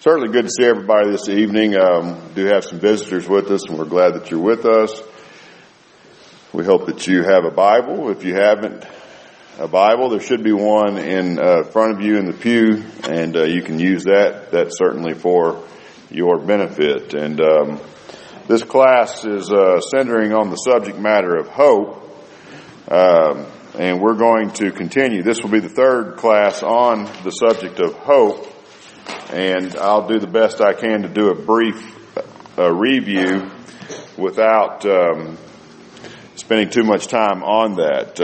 Certainly good to see everybody this evening. We do have some visitors with us, and we're glad that you're with us. We hope that you have a Bible. If you haven't a Bible, there should be one in front of you in the pew, and you can use that. That's certainly for your benefit. And this class is centering on the subject matter of hope, and we're going to continue. This will be the third class on the subject of hope. And I'll do the best I can to do a brief review without spending too much time on that.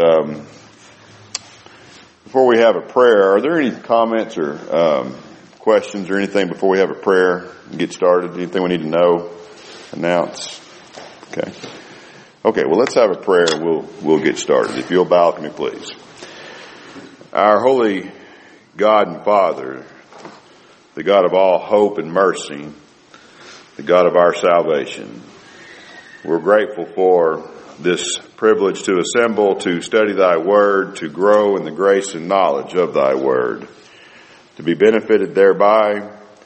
Before we have a prayer, are there any comments or questions or anything before we have a prayer and get started? Anything we need to know, announce? Okay, well, let's have a prayer and we'll get started. If you'll bow with me, please. Our holy God and Father, the God of all hope and mercy, the God of our salvation, we're grateful for this privilege to assemble, to study thy word, to grow in the grace and knowledge of thy word, to be benefited thereby,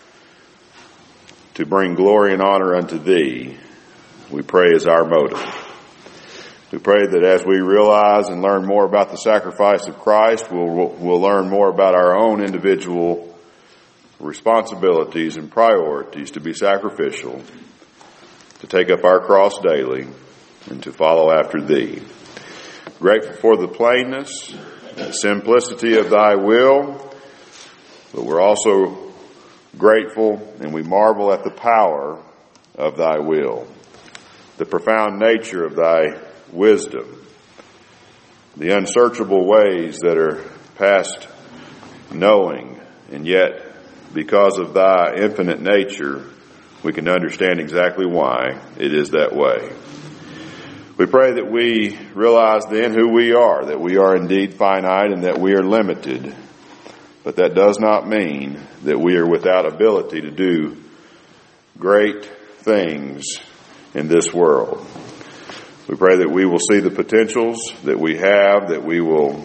to bring glory and honor unto thee, we pray is our motive. We pray that as we realize and learn more about the sacrifice of Christ, we'll learn more about our own individual responsibilities and priorities to be sacrificial, to take up our cross daily, and to follow after thee. Grateful for the plainness and simplicity of thy will, but we're also grateful and we marvel at the power of thy will, the profound nature of thy wisdom, the unsearchable ways that are past knowing, and yet because of thy infinite nature, we can understand exactly why it is that way. We pray that we realize then who we are, that we are indeed finite and that we are limited. But that does not mean that we are without ability to do great things in this world. We pray that we will see the potentials that we have, that we will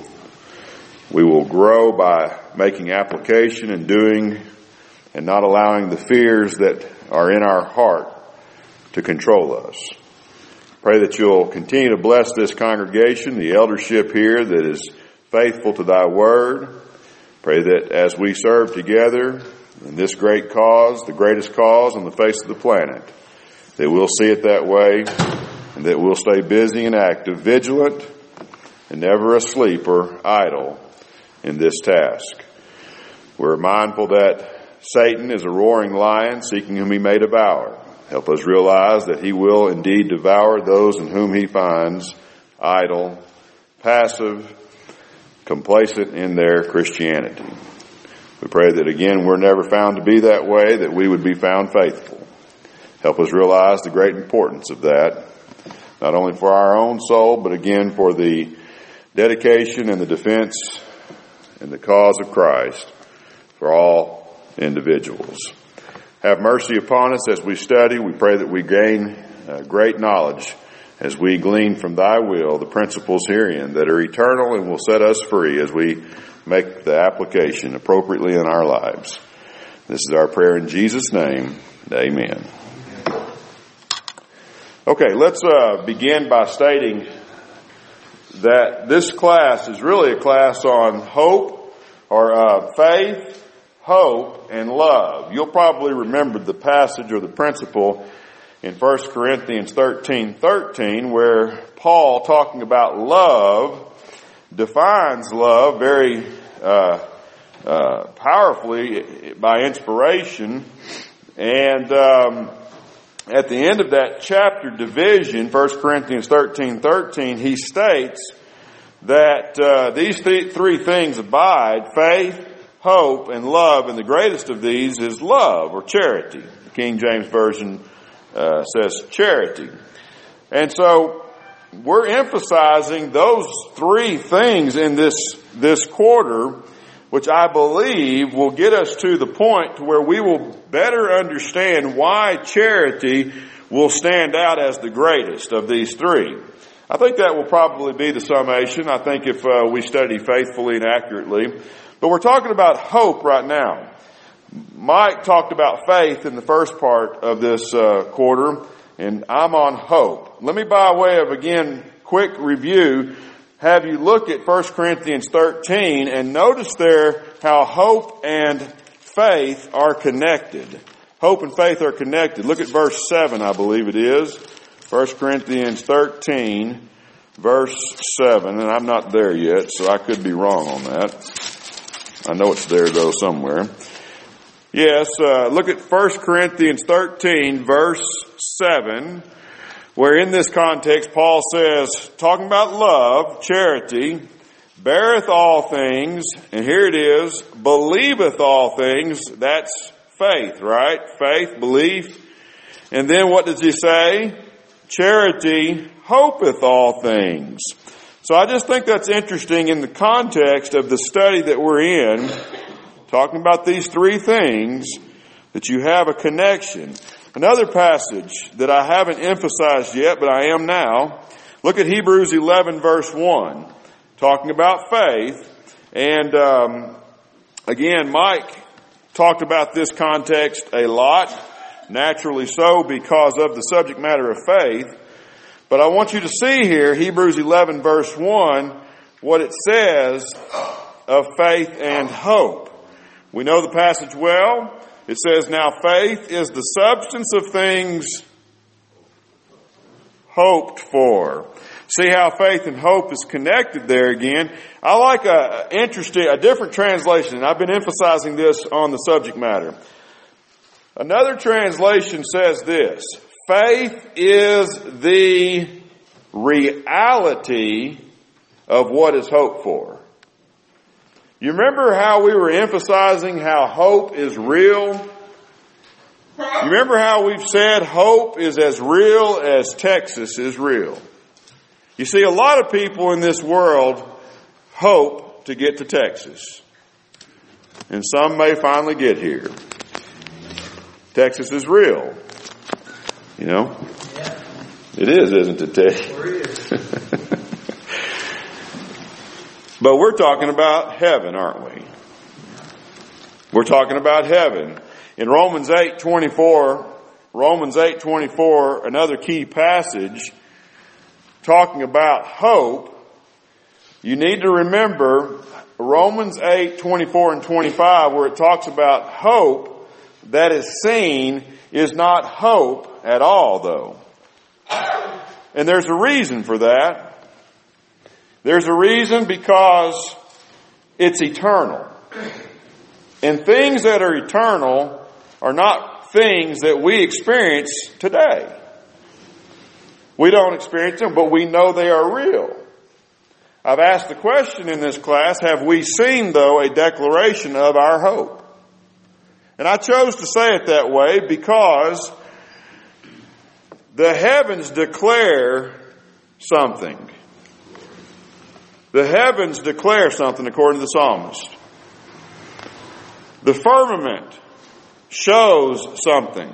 grow by making application and doing and not allowing the fears that are in our heart to control us. Pray that you'll continue to bless this congregation, the eldership here that is faithful to thy word. Pray that as we serve together in this great cause, the greatest cause on the face of the planet, that we'll see it that way and that we'll stay busy and active, vigilant, and never asleep or idle in this task. We're mindful that Satan is a roaring lion seeking whom he may devour. Help us realize that he will indeed devour those in whom he finds idle, passive, complacent in their Christianity. We pray that again we're never found to be that way, that we would be found faithful. Help us realize the great importance of that, not only for our own soul, but again for the dedication and the defense and the cause of Christ for all individuals. Have mercy upon us as we study. We pray that we gain great knowledge as we glean from thy will the principles herein that are eternal and will set us free as we make the application appropriately in our lives. This is our prayer in Jesus' name. Amen. Okay, let's begin by stating that this class is really a class on hope or faith, hope, and love. You'll probably remember the passage or the principle in 1 Corinthians 13:13 where Paul, talking about love, defines love very powerfully by inspiration. And at the end of that chapter division, 1 Corinthians 13:13, he states that these three things abide: faith, hope, and love, and the greatest of these is love or charity. The King James Version says charity. And so we're emphasizing those three things in this quarter, which I believe will get us to the point to where we will better understand why charity will stand out as the greatest of these three. I think that will probably be the summation, I think, if we study faithfully and accurately. But we're talking about hope right now. Mike talked about faith in the first part of this quarter, and I'm on hope. Let me, by way of, again, quick review, have you look at 1 Corinthians 13 and notice there how hope and faith are connected. Hope and faith are connected. Look at verse 7, I believe it is. 1 Corinthians 13, verse 7, and I'm not there yet, so I could be wrong on that. I know it's there, though, somewhere. Yes, look at 1 Corinthians 13, verse 7, where in this context Paul says, talking about love, charity, beareth all things, and here it is, believeth all things. That's faith, right? Faith, belief. And then what does he say? Charity hopeth all things. So I just think that's interesting in the context of the study that we're in, talking about these three things, that you have a connection. Another passage that I haven't emphasized yet, but I am now. Look at Hebrews 11, verse 1, talking about faith. And again, Mike talked about this context a lot, naturally so, because of the subject matter of faith. But I want you to see here, Hebrews 11, verse 1, what it says of faith and hope. We know the passage well. It says, now faith is the substance of things hoped for. See how faith and hope is connected there again. I like a different translation, and I've been emphasizing this on the subject matter. Another translation says this: faith is the reality of what is hoped for. You remember how we were emphasizing how hope is real? You remember how we've said hope is as real as Texas is real? You see, a lot of people in this world hope to get to Texas. And some may finally get here. Texas is real. You know? It is, isn't it, Ted? But we're talking about heaven, aren't we? We're talking about heaven. In Romans 8:24, another key passage talking about hope, you need to remember Romans 8:24 and 25, where it talks about hope that is seen is not hope at all, though. And there's a reason for that. There's a reason because it's eternal. And things that are eternal are not things that we experience today. We don't experience them, but we know they are real. I've asked the question in this class, have we seen, though, a declaration of our hope? And I chose to say it that way because the heavens declare something. The heavens declare something according to the psalmist. The firmament shows something.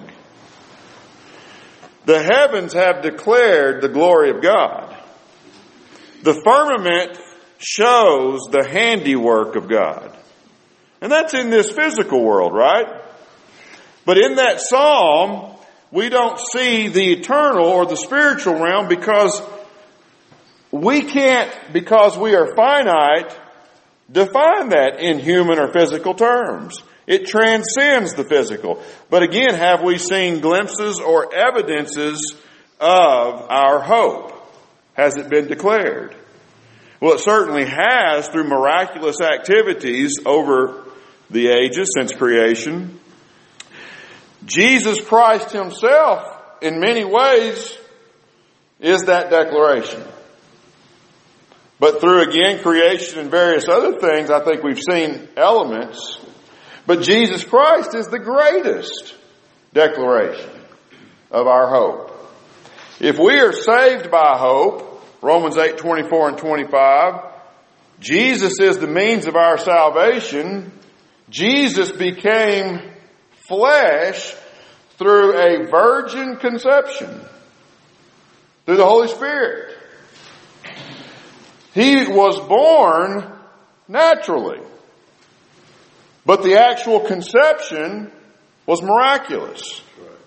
The heavens have declared the glory of God. The firmament shows the handiwork of God. And that's in this physical world, right? But in that psalm, we don't see the eternal or the spiritual realm because we can't, because we are finite, define that in human or physical terms. It transcends the physical. But again, have we seen glimpses or evidences of our hope? Has it been declared? Well, it certainly has through miraculous activities over the ages since creation. Jesus Christ himself, in many ways, is that declaration. But through, again, creation and various other things, I think we've seen elements. But Jesus Christ is the greatest declaration of our hope. If we are saved by hope, Romans 8:24 and 25, Jesus is the means of our salvation. Jesus became flesh through a virgin conception, through the Holy Spirit. He was born naturally. But the actual conception was miraculous.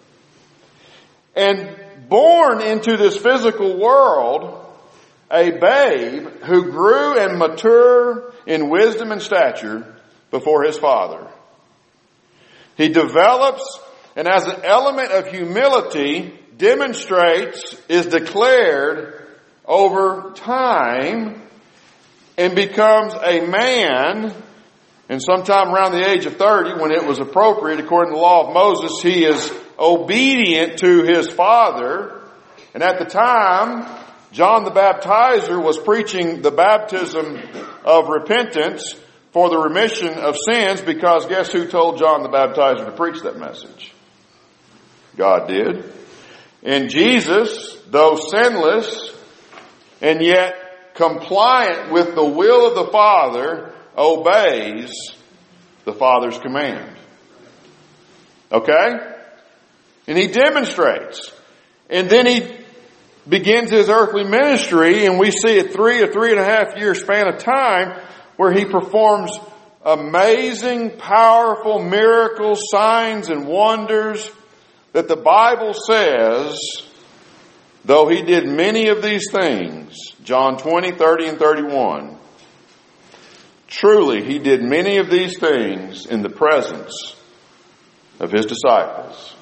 And born into this physical world, a babe who grew and matured in wisdom and stature before his father. He develops, and as an element of humility, demonstrates, is declared over time, and becomes a man. And sometime around the age of 30, when it was appropriate, according to the law of Moses, he is obedient to his father. And at the time, John the Baptizer was preaching the baptism of repentance for the remission of sins, because guess who told John the Baptizer to preach that message? God did. And Jesus, though sinless and yet compliant with the will of the Father, obeys the Father's command. Okay? And he demonstrates. And then he begins his earthly ministry, and we see a 3.5 year span of time where he performs amazing, powerful miracles, signs, and wonders that the Bible says, though he did many of these things, John 20, 30, and 31, truly he did many of these things in the presence of his disciples.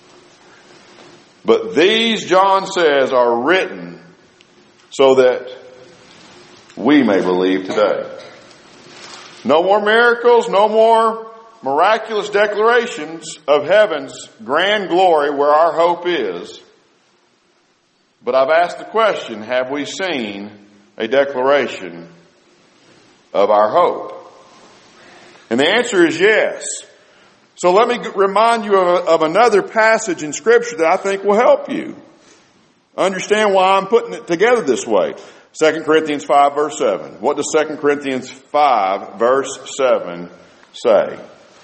But these, John says, are written so that we may believe today. No more miracles, no more miraculous declarations of heaven's grand glory where our hope is. But I've asked the question, have we seen a declaration of our hope? And the answer is yes. So let me remind you of another passage in Scripture that I think will help you understand why I'm putting it together this way. 2 Corinthians 5 verse 7. What does 2 Corinthians 5 verse 7 say?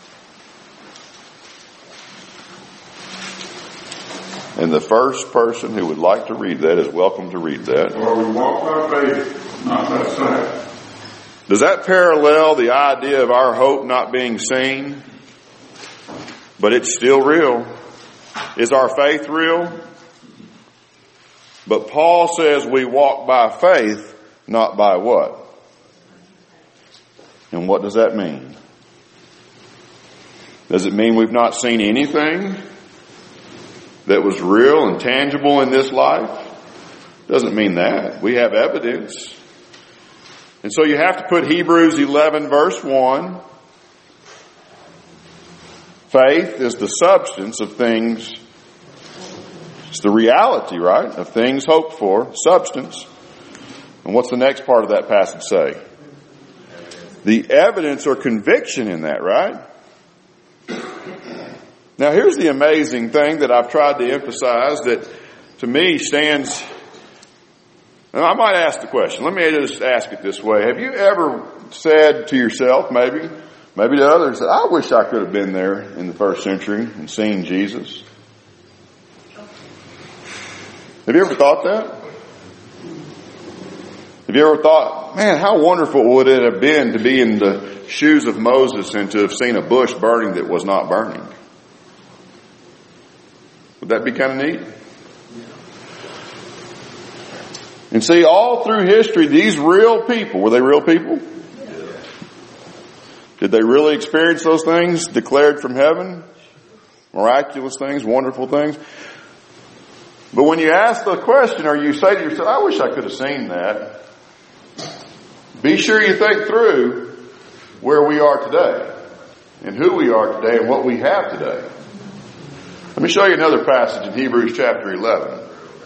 And the first person who would like to read that is welcome to read that. For we walk by faith, not by sight. Does that parallel the idea of our hope not being seen? But it's still real. Is our faith real? But Paul says we walk by faith, not by what? And what does that mean? Does it mean we've not seen anything that was real and tangible in this life? Doesn't mean that. We have evidence. And so you have to put Hebrews 11 verse 1. Faith is the substance of things. It's the reality, right? Of things hoped for. Substance. And what's the next part of that passage say? The evidence or conviction in that, right? Now here's the amazing thing that I've tried to emphasize that to me stands. And I might ask the question. Let me just ask it this way. Have you ever said to yourself, maybe to others, that I wish I could have been there in the first century and seen Jesus? Have you ever thought that? Have you ever thought, man, how wonderful would it have been to be in the shoes of Moses and to have seen a bush burning that was not burning? Would that be kind of neat? And see, all through history, these real people, were they real people? Did they really experience those things declared from heaven? Miraculous things, wonderful things. But when you ask the question, or you say to yourself, I wish I could have seen that, be sure you think through where we are today and who we are today and what we have today. Let me show you another passage in Hebrews chapter 11.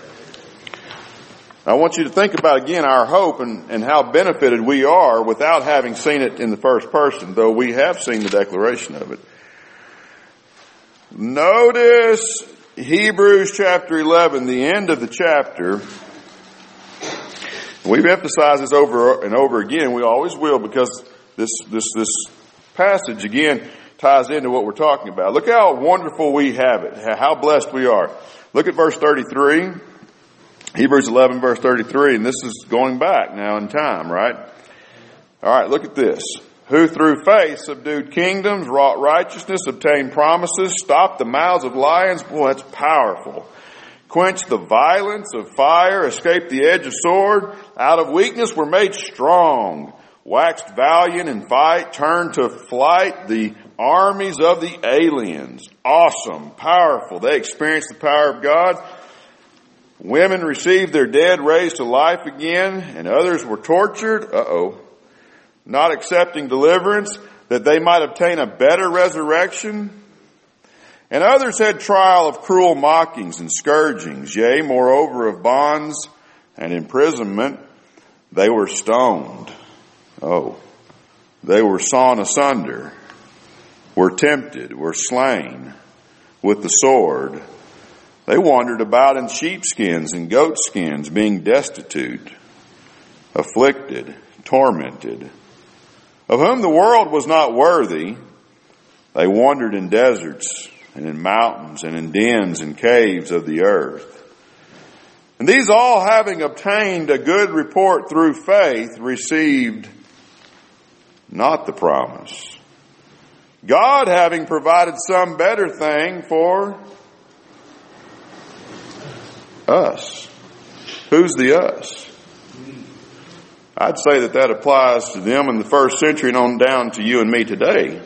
I want you to think about again our hope and how benefited we are without having seen it in the first person, though we have seen the declaration of it. Notice Hebrews chapter 11, the end of the chapter. We've emphasized this over and over again. We always will, because this passage again ties into what we're talking about. Look how wonderful we have it, how blessed we are. Look at verse 33. Hebrews 11 verse 33, and this is going back now in time, right? All right, look at this. who through faith subdued kingdoms, wrought righteousness, obtained promises, stopped the mouths of lions. Boy, that's powerful. Quenched the violence of fire, escaped the edge of sword. Out of weakness were made strong. Waxed valiant in fight, turned to flight the armies of the aliens. Awesome, powerful. They experienced the power of God. Women received their dead raised to life again, and others were tortured. Not accepting deliverance, that they might obtain a better resurrection. And others had trial of cruel mockings and scourgings, yea, moreover of bonds and imprisonment. They were stoned. They were sawn asunder, were tempted, were slain with the sword. They wandered about in sheepskins and goatskins, being destitute, afflicted, tormented, of whom the world was not worthy. They wandered in deserts and in mountains and in dens and caves of the earth. And these all, having obtained a good report through faith, received not the promise, God having provided some better thing for us. Who's the us? I'd say that applies to them in the first century and on down to you and me today.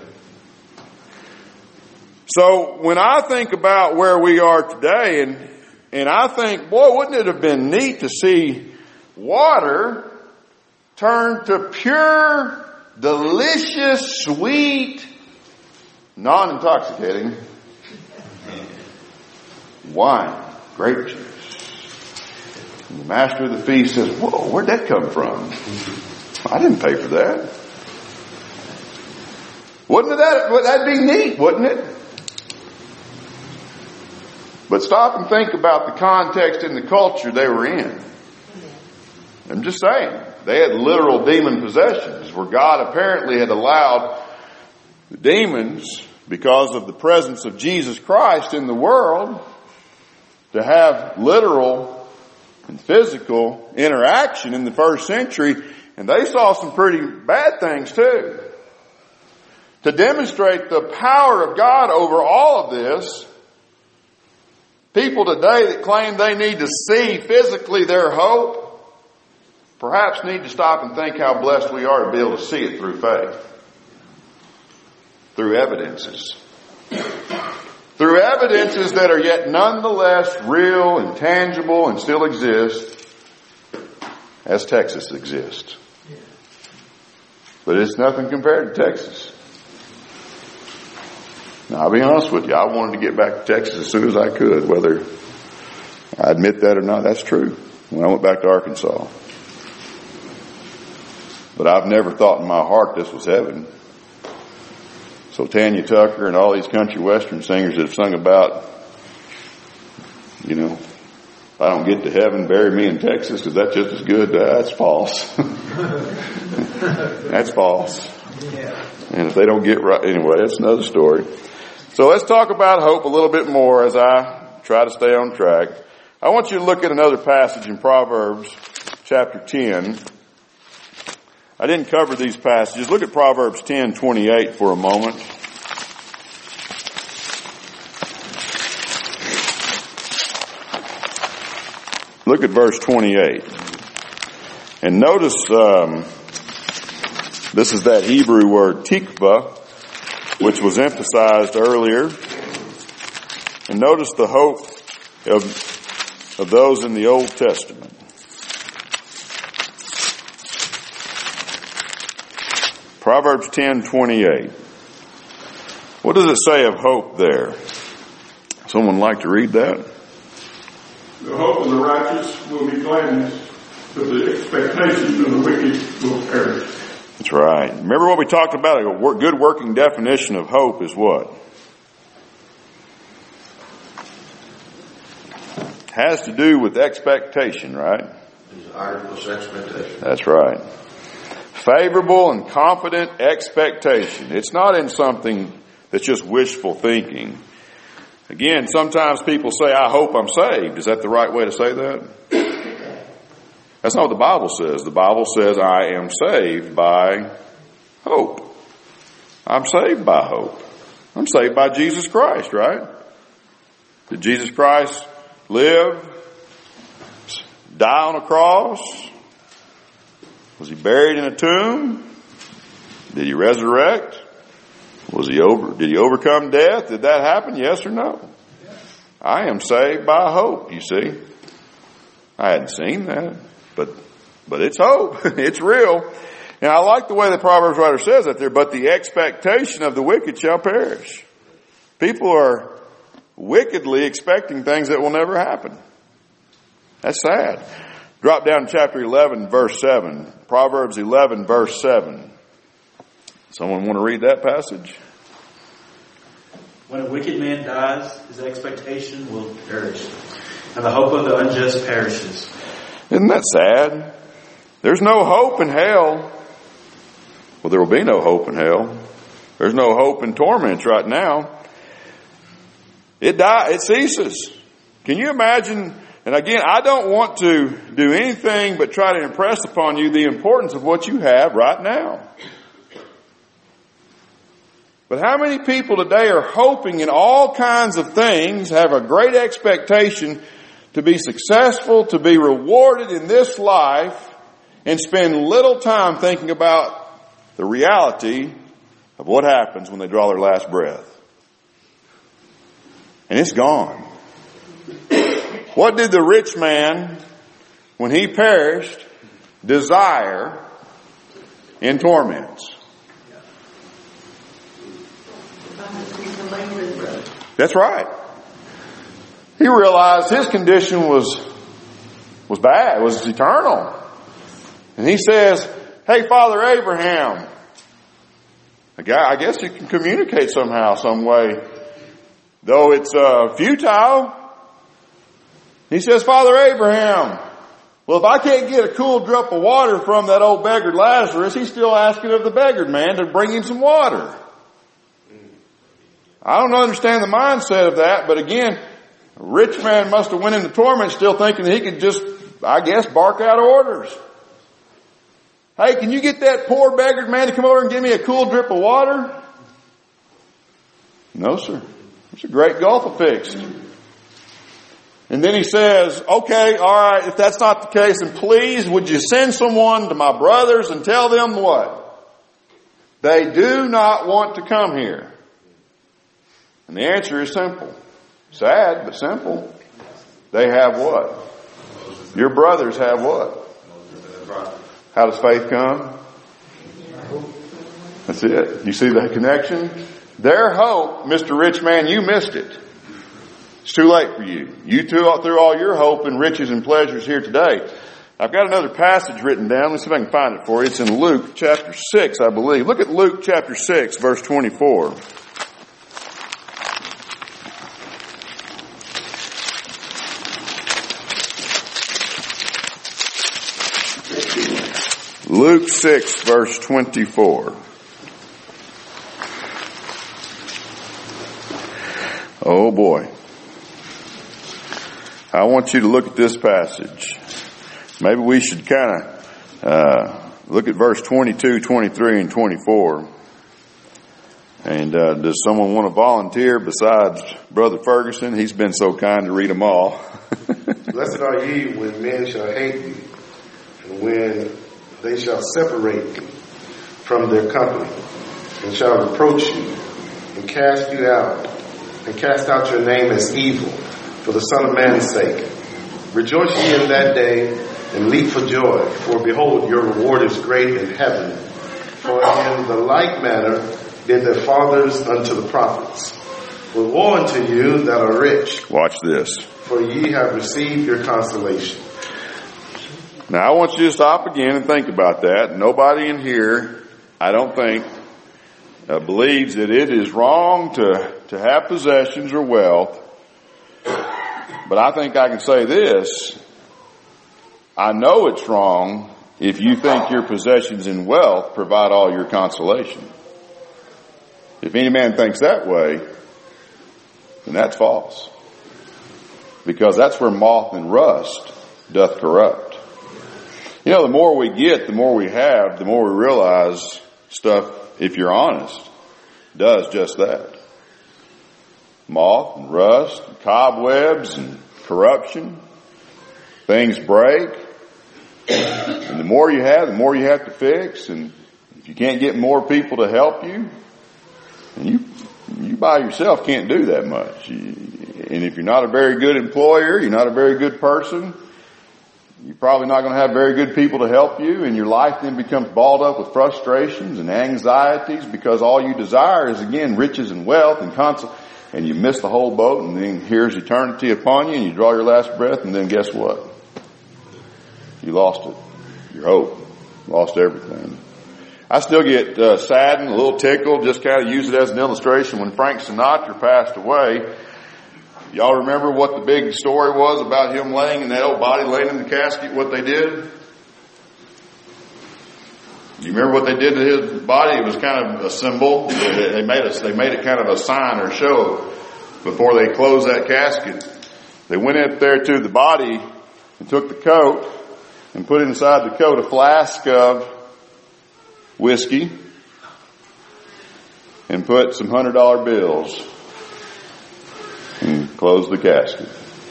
So when I think about where we are today, and I think, boy, wouldn't it have been neat to see water turn to pure, delicious, sweet, non-intoxicating wine, grape juice. And the master of the feast says, whoa, where'd that come from? I didn't pay for that. That'd be neat, wouldn't it? But stop and think about the context and the culture they were in. I'm just saying. They had literal demon possessions where God apparently had allowed the demons, because of the presence of Jesus Christ in the world, to have literal and physical interaction in the first century. And they saw some pretty bad things too. To demonstrate the power of God over all of this, people today that claim they need to see physically their hope perhaps need to stop and think how blessed we are to be able to see it through faith. Through evidences. Through evidences that are yet nonetheless real and tangible and still exist, as Texas exists. But it's nothing compared to Texas. Now, I'll be honest with you, I wanted to get back to Texas as soon as I could, whether I admit that or not. That's true. When I went back to Arkansas. But I've never thought in my heart this was heaven. So Tanya Tucker and all these country western singers that have sung about, if I don't get to heaven, bury me in Texas because that's just as good. That's false. That's false. Yeah. And if they don't get right, anyway, that's another story. So let's talk about hope a little bit more as I try to stay on track. I want you to look at another passage in Proverbs chapter 10. I didn't cover these passages. Look at Proverbs 10:28 for a moment. Look at verse 28. And notice, this is that Hebrew word tikva, which was emphasized earlier. And notice the hope of those in the Old Testament. Proverbs 10:28. What does it say of hope there? Someone like to read that? The hope of the righteous will be gladness, but the expectation of the wicked will perish. That's right. Remember what we talked about? A good working definition of hope is what? Has to do with expectation, right? Arduous expectation. That's right. Favorable and confident expectation. It's not in something that's just wishful thinking. Again, sometimes people say, I hope I'm saved. Is that the right way to say that? That's not what the Bible says. The Bible says I am saved by hope. I'm saved by hope. I'm saved by Jesus Christ, right? Did Jesus Christ live, die on a cross? Was he buried in a tomb? Did he resurrect? Did he overcome death? Did that happen? Yes or no? I am saved by hope, you see. I hadn't seen that, but it's hope. It's real. And I like the way the Proverbs writer says that there, but the expectation of the wicked shall perish. People are wickedly expecting things that will never happen. That's sad. Drop down to chapter 11, verse 7. Proverbs 11, verse 7. Someone want to read that passage? When a wicked man dies, his expectation will perish, and the hope of the unjust perishes. Isn't that sad? There's no hope in hell. Well, there will be no hope in hell. There's no hope in torments right now. It ceases. Can you imagine? And again, I don't want to do anything but try to impress upon you the importance of what you have right now. But how many people today are hoping in all kinds of things, have a great expectation to be successful, to be rewarded in this life, and spend little time thinking about the reality of what happens when they draw their last breath? And it's gone. What did the rich man, when he perished, desire in torments? That's right. He realized his condition was bad, was eternal. And he says, hey, Father Abraham, I guess you can communicate somehow, some way, though it's futile. He says, Father Abraham, well, if I can't get a cool drop of water from that old beggar Lazarus, he's still asking of the beggared man to bring him some water. I don't understand the mindset of that, but again, a rich man must have went into torment still thinking that he could just, I guess, bark out orders. Hey, can you get that poor beggared man to come over and give me a cool drip of water? No, sir. It's a great gulf fixed. And then he says, okay, all right, if that's not the case, then please would you send someone to my brothers and tell them what? They do not want to come here. And the answer is simple. Sad, but simple. They have what? Your brothers have what? How does faith come? That's it. You see that connection? Their hope, Mr. Rich Man, you missed it. It's too late for you. You threw all your hope and riches and pleasures here today. I've got another passage written down. Let's see if I can find it for you. It's in Luke chapter 6, I believe. Look at Luke chapter 6, verse 24. Luke 6, verse 24. Oh boy. I want you to look at this passage. Maybe we should kind of look at verse 22, 23, and 24. And does someone want to volunteer besides Brother Ferguson? He's been so kind to read them all. Blessed are ye when men shall hate you, and when they shall separate you from their company, and shall reproach you, and cast you out, and cast out your name as evil, for the Son of Man's sake. Rejoice ye in that day, and leap for joy, for behold, your reward is great in heaven. For in the like manner did their fathers unto the prophets. But woe unto you that are rich. Watch this. For ye have received your consolation. Now I want you to stop again and think about that. Nobody in here, I don't think, believes that it is wrong to have possessions or wealth. But I think I can say this. I know it's wrong if you think your possessions and wealth provide all your consolation. If any man thinks that way, then that's false. Because that's where moth and rust doth corrupt. You know, the more we get, the more we have, the more we realize stuff, if you're honest, does just that. Moth and rust, and cobwebs and corruption. Things break. And the more you have to fix. And if you can't get more people to help you, and you by yourself can't do that much. And if you're not a very good employer, you're not a very good person, you're probably not going to have very good people to help you, and your life then becomes balled up with frustrations and anxieties because all you desire is, again, riches and wealth and you miss the whole boat, and then here's eternity upon you, and you draw your last breath, and then guess what? You lost it. Your hope. Lost everything. I still get saddened, a little tickled, just kind of use it as an illustration. When Frank Sinatra passed away, y'all remember what the big story was about him laying in that old body, laying in the casket, what they did? You remember what they did to his body? It was kind of a symbol. They made it kind of a sign or show before they closed that casket. They went up there to the body and took the coat and put inside the coat a flask of whiskey and put some $100 bills and closed the casket.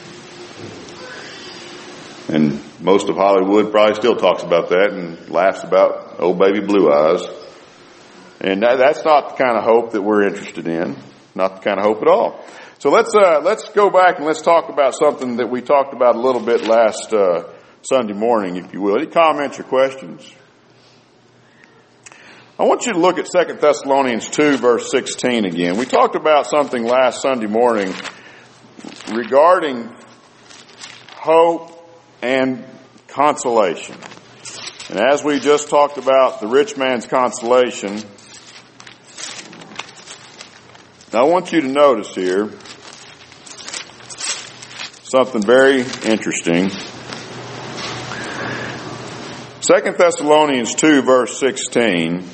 And most of Hollywood probably still talks about that and laughs about old baby blue eyes. And that's not the kind of hope that we're interested in. Not the kind of hope at all. So let's go back and let's talk about something that we talked about a little bit last Sunday morning, if you will. Any comments or questions? I want you to look at 2 Thessalonians 2, verse 16 again. We talked about something last Sunday morning regarding hope and consolation. And as we just talked about the rich man's consolation, now I want you to notice here something very interesting. 2 Thessalonians 2, verse 16.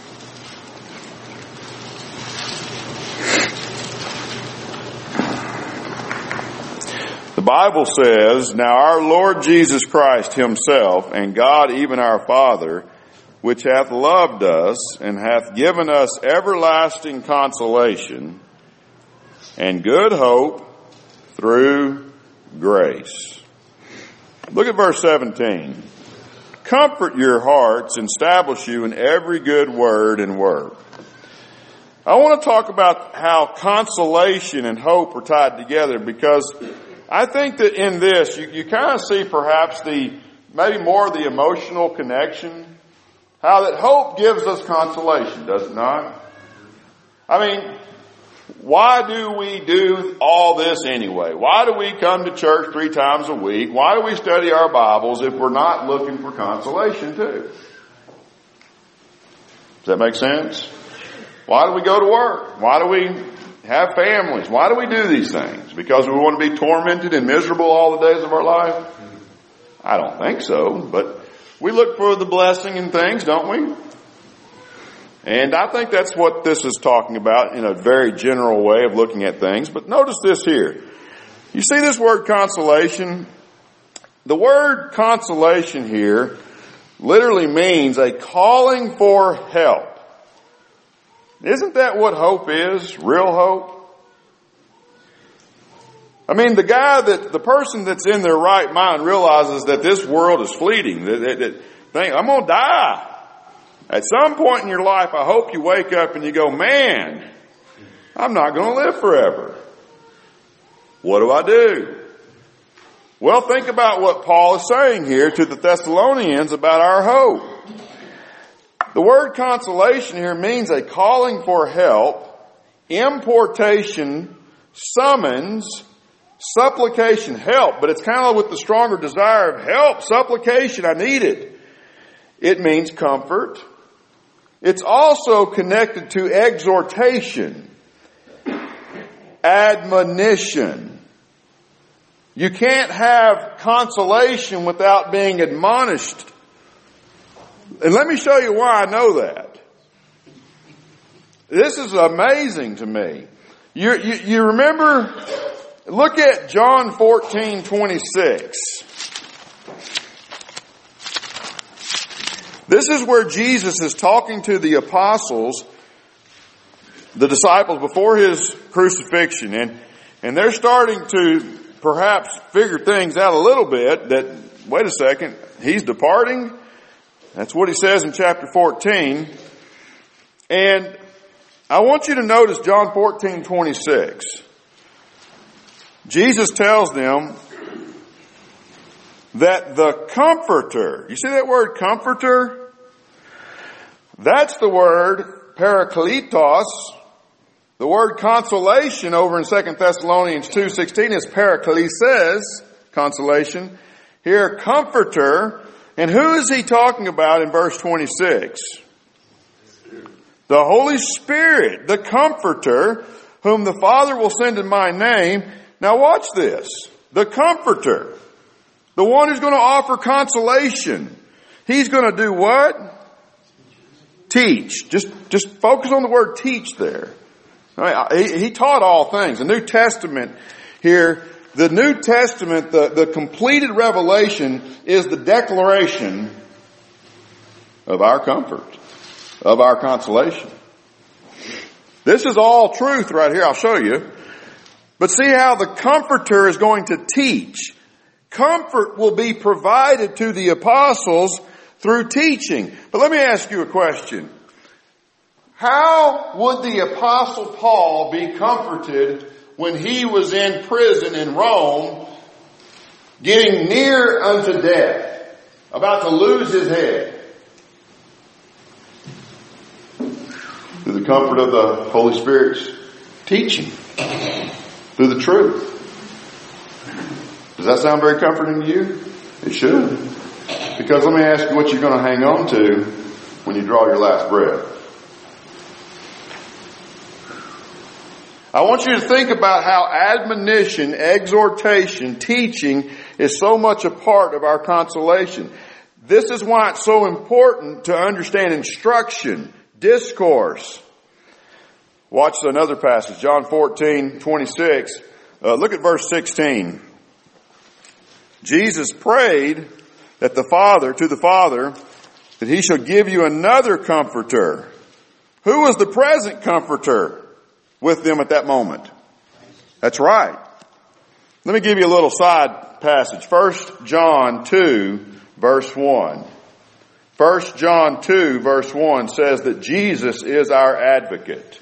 The Bible says, "Now our Lord Jesus Christ himself, and God even our Father, which hath loved us, and hath given us everlasting consolation, and good hope through grace." Look at verse 17. "Comfort your hearts and establish you in every good word and work." I want to talk about how consolation and hope are tied together, because I think that in this, you kind of see perhaps maybe more of the emotional connection. How that hope gives us consolation, does it not? I mean, why do we do all this anyway? Why do we come to church 3 times a week? Why do we study our Bibles if we're not looking for consolation too? Does that make sense? Why do we go to work? Why do we have families? Why do we do these things? Because we want to be tormented and miserable all the days of our life? I don't think so, but we look for the blessing in things, don't we? And I think that's what this is talking about in a very general way of looking at things. But notice this here. You see this word consolation? The word consolation here literally means a calling for help. Isn't that what hope is? Real hope? I mean, the person that's in their right mind realizes that this world is fleeting. I'm going to die. At some point in your life, I hope you wake up and you go, man, I'm not going to live forever. What do I do? Well, think about what Paul is saying here to the Thessalonians about our hope. The word consolation here means a calling for help, importation, summons, supplication, help. But it's kind of with the stronger desire of help, supplication, I need it. It means comfort. It's also connected to exhortation, admonition. You can't have consolation without being admonished. And let me show you why I know that. This is amazing to me. You remember, look at John 14:26. This is where Jesus is talking to the apostles. the disciples before his crucifixion, and they're starting to perhaps figure things out a little bit that, wait a second, he's departing? That's what he says in chapter 14. And I want you to notice John 14:26. Jesus tells them that the Comforter, you see that word Comforter? That's the word Parakletos. The word consolation over in 2 Thessalonians 2:16 is Paraklesis, consolation. Here, Comforter. And who is he talking about in verse 26? The Holy Spirit, the Comforter, whom the Father will send in my name. Now watch this. The Comforter. The one who's going to offer consolation. He's going to do what? Teach. Just focus on the word teach there. He taught all things. The New Testament here, the New Testament, the completed revelation is the declaration of our comfort, of our consolation. This is all truth right here. I'll show you. But see how the Comforter is going to teach. Comfort will be provided to the apostles through teaching. But let me ask you a question. How would the Apostle Paul be comforted when he was in prison in Rome, getting near unto death, about to lose his head? Through the comfort of the Holy Spirit's teaching. Through the truth. Does that sound very comforting to you? It should. Because let me ask you what you're going to hang on to when you draw your last breath. I want you to think about how admonition, exhortation, teaching is so much a part of our consolation. This is why it's so important to understand instruction, discourse. Watch another passage, John 14:26. Look at verse 16. Jesus prayed that to the Father, that he shall give you another Comforter. Who was the present Comforter with them at that moment? That's right. Let me give you a little side passage. 1 John 2, verse 1. 1 John 2, verse 1 says that Jesus is our advocate.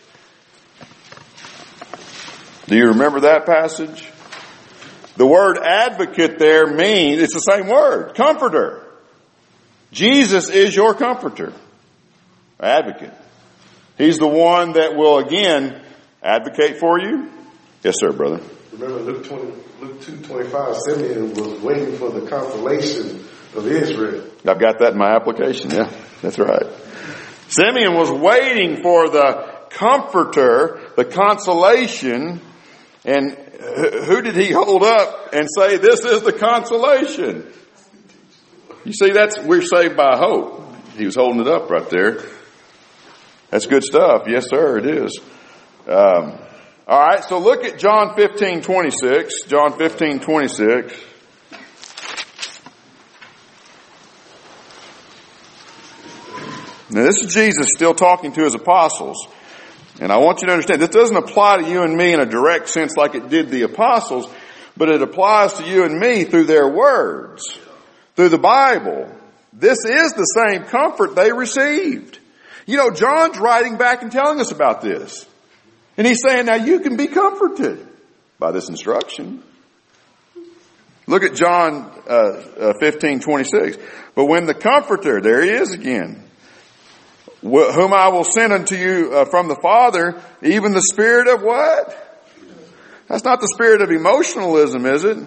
Do you remember that passage? The word advocate there means, it's the same word, comforter. Jesus is your comforter. Advocate. He's the one that will again advocate for you. Yes, sir, brother. Remember Luke 2:25, Simeon was waiting for the consolation of Israel. I've got that in my application. Yeah, that's right. Simeon was waiting for the comforter, the consolation. And who did he hold up and say, this is the consolation? You see, we're saved by hope. He was holding it up right there. That's good stuff. Yes, sir, it is. All right, so look at John 15:26. John 15:26. Now, this is Jesus still talking to his apostles. And I want you to understand, this doesn't apply to you and me in a direct sense like it did the apostles, but it applies to you and me through their words, through the Bible. This is the same comfort they received. You know, John's writing back and telling us about this. And he's saying, now you can be comforted by this instruction. Look at John 15:26. But when the Comforter, there he is again, whom I will send unto you from the Father, even the Spirit of what? That's not the spirit of emotionalism, is it?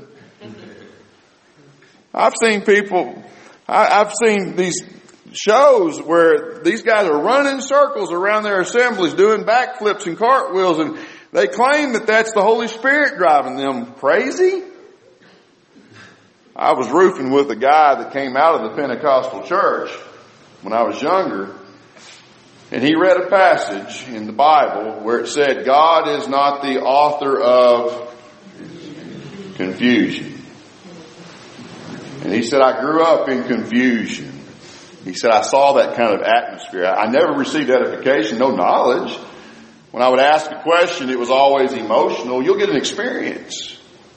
I've seen these shows where these guys are running in circles around their assemblies, doing backflips and cartwheels, and they claim that that's the Holy Spirit driving them crazy. I was roofing with a guy that came out of the Pentecostal church when I was younger. And he read a passage in the Bible where it said, God is not the author of confusion. And he said, I grew up in confusion. He said, I saw that kind of atmosphere. I never received edification, no knowledge. when I would ask a question, it was always emotional. You'll get an experience.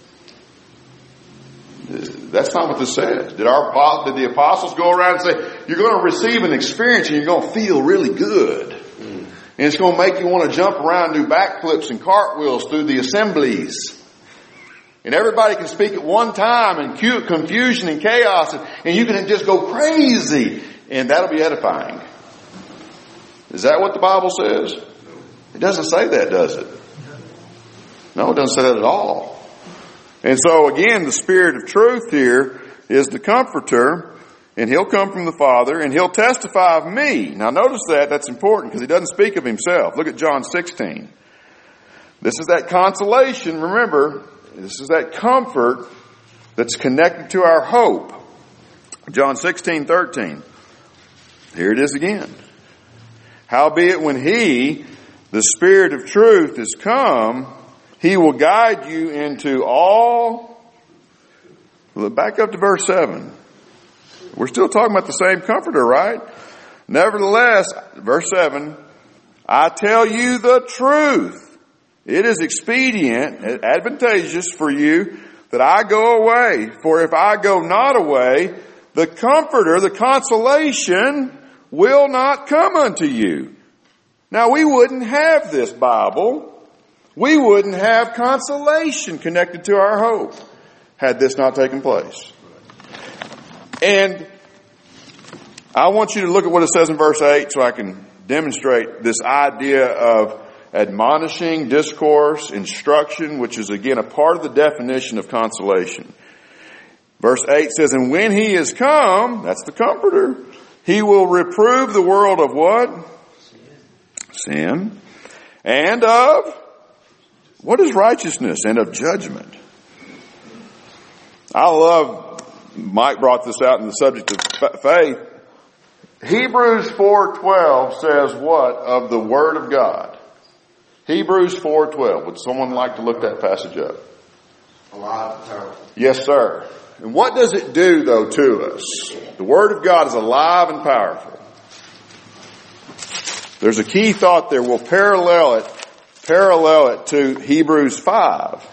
That's not what this says. Did the apostles go around and say, you're going to receive an experience and you're going to feel really good. And it's going to make you want to jump around, do backflips and cartwheels through the assemblies. And everybody can speak at one time, and confusion and chaos, and you can just go crazy. And that'll be edifying. Is that what the Bible says? It doesn't say that, does it? No, it doesn't say that at all. And so again, the Spirit of truth here is the Comforter, and He'll come from the Father, and He'll testify of me. Now notice that's important, because He doesn't speak of Himself. Look at John 16. This is that consolation, remember, this is that comfort that's connected to our hope. John 16:13. Here it is again. Howbeit when He, the Spirit of truth, is come, He will guide you into all. Back up to verse 7. We're still talking about the same Comforter, right? Nevertheless, verse 7, I tell you the truth. It is expedient, advantageous for you that I go away. For if I go not away, the Comforter, the consolation, will not come unto you. Now we wouldn't have this Bible. We wouldn't have consolation connected to our hope had this not taken place. And I want you to look at what it says in verse 8 so I can demonstrate this idea of admonishing, discourse, instruction, which is again a part of the definition of consolation. Verse 8 says, and when He is come, that's the Comforter, He will reprove the world of what? Sin. And of what is righteousness? And of judgment. I love, Mike brought this out in the subject of faith. Hebrews 4:12 says what of the Word of God? Hebrews 4:12. Would someone like to look that passage up? Alive and powerful. Yes, sir. And what does it do, though, to us? The Word of God is alive and powerful. There's a key thought there. We'll parallel it to Hebrews 5.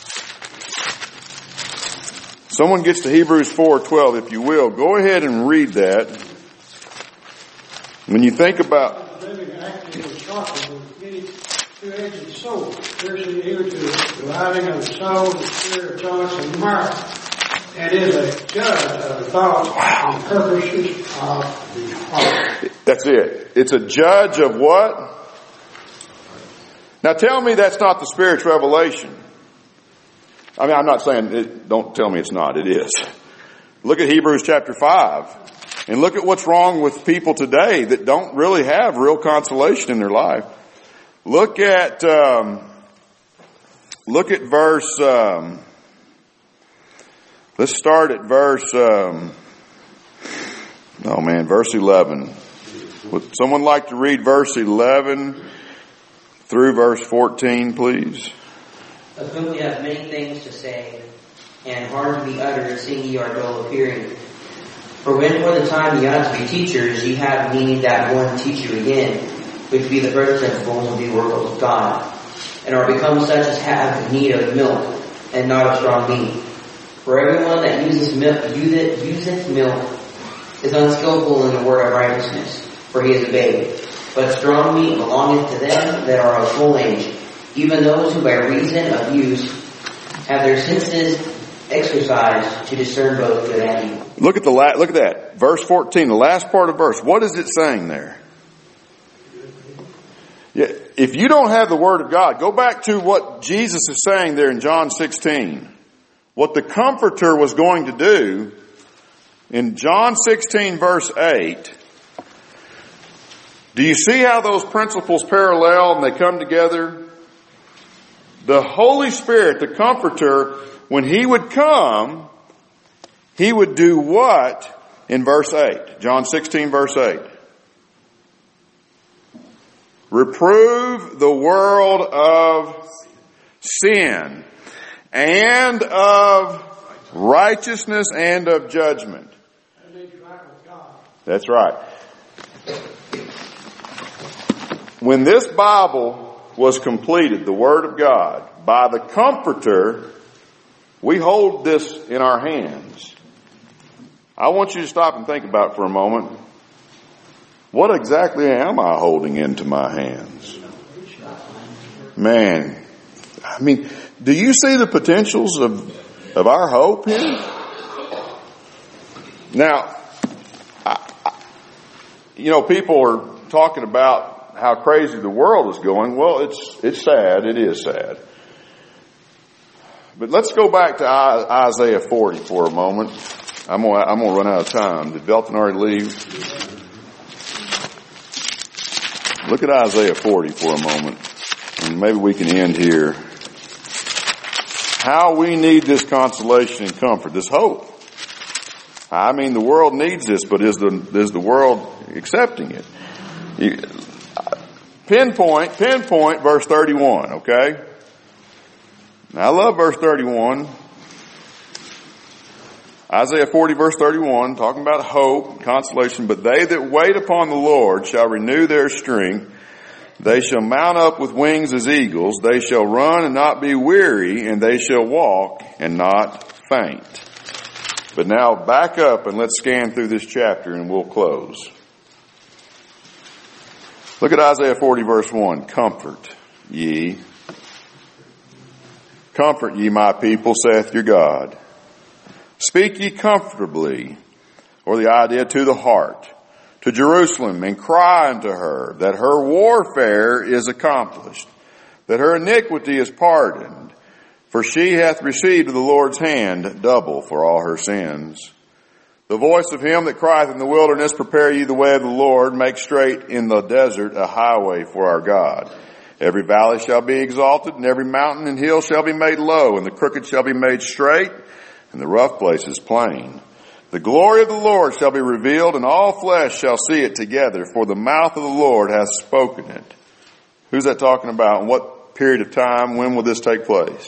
Someone gets to Hebrews 4:12, if you will. Go ahead and read that. When you think about living actively sharpened with many two-edged sword, piercing even to the dividing of the soul, the spirit, joints, and marrow, and is a judge of the thoughts and purposes of the heart. That's it. It's a judge of what? Now tell me that's not the Spirit's revelation. I mean, I'm not saying it, don't tell me it's not. It is. Look at Hebrews chapter 5 and look at what's wrong with people today that don't really have real consolation in their life. Look at verse, let's start at verse, verse 11. Would someone like to read verse 11 through verse 14, please? Of whom we have many things to say, and hard to be uttered, seeing ye are dull of hearing. For when for the time ye ought to be teachers, ye have need that one teach you again, which be the first principles of the oracles of God, and are become such as have need of milk, and not of strong meat. For everyone that useth milk is unskillful in the word of righteousness, for he is a babe. But strong meat belongeth to them that are of full age, even those who by reason of use have their senses exercised to discern both good and evil. Look at that. Verse 14, the last part of verse. What is it saying there? Yeah, if you don't have the Word of God, go back to what Jesus is saying there in John 16. What the Comforter was going to do in John 16 verse 8. Do you see how those principles parallel and they come together? The Holy Spirit, the Comforter, when He would come, He would do what in verse 8? John 16 verse 8. Reprove the world of sin and of righteousness and of judgment. That's right. When this Bible was completed, the Word of God, by the Comforter, we hold this in our hands. I want you to stop and think about it for a moment. What exactly am I holding into my hands? Man, I mean, do you see the potentials of our hope here? Now, people are talking about how crazy the world is going. Well, it's sad. It is sad. But let's go back to Isaiah 40 for a moment. I'm gonna run out of time. Did Belton already leave? Look at Isaiah 40 for a moment. And maybe we can end here. How we need this consolation and comfort, this hope. I mean, the world needs this, but is the world accepting it? Pinpoint verse 31, okay? Now, I love verse 31. Isaiah 40 verse 31, talking about hope, consolation. But they that wait upon the Lord shall renew their strength. They shall mount up with wings as eagles. They shall run and not be weary, and they shall walk and not faint. But now back up and let's scan through this chapter and we'll close. Look at Isaiah 40 verse 1. Comfort ye. Comfort ye my people, saith your God. Speak ye comfortably, or the idea to the heart, to Jerusalem, and cry unto her that her warfare is accomplished, that her iniquity is pardoned, for she hath received of the Lord's hand double for all her sins. The voice of him that crieth in the wilderness, prepare ye the way of the Lord, make straight in the desert a highway for our God. Every valley shall be exalted, and every mountain and hill shall be made low, and the crooked shall be made straight, and the rough places plain. The glory of the Lord shall be revealed, and all flesh shall see it together, for the mouth of the Lord hath spoken it. Who's that talking about? And what period of time? When will this take place?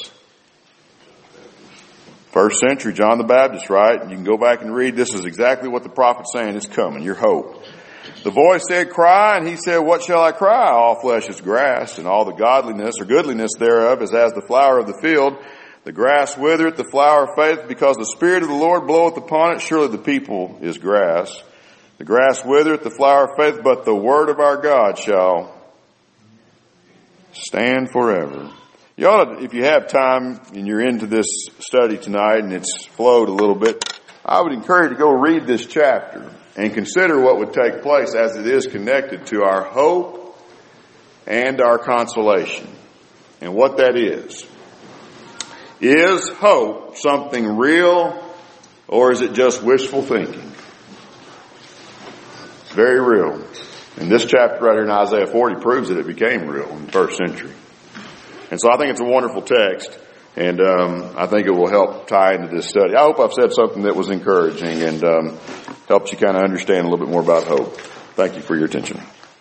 First century, John the Baptist, right? You can go back and read. This is exactly what the prophet's saying is coming, your hope. The voice said, cry, and he said, what shall I cry? All flesh is grass, and all the godliness or goodliness thereof is as the flower of the field. The grass withereth, the flower fadeth, because the Spirit of the Lord bloweth upon it. Surely the people is grass. The grass withereth, the flower fadeth, but the word of our God shall stand forever. You ought to, if you have time and you're into this study tonight and it's flowed a little bit, I would encourage you to go read this chapter and consider what would take place as it is connected to our hope and our consolation and what that is. Is hope something real, or is it just wishful thinking? It's very real. And this chapter right here in Isaiah 40 proves that it became real in the first century. And so I think it's a wonderful text, and I think it will help tie into this study. I hope I've said something that was encouraging and helps you kind of understand a little bit more about hope. Thank you for your attention.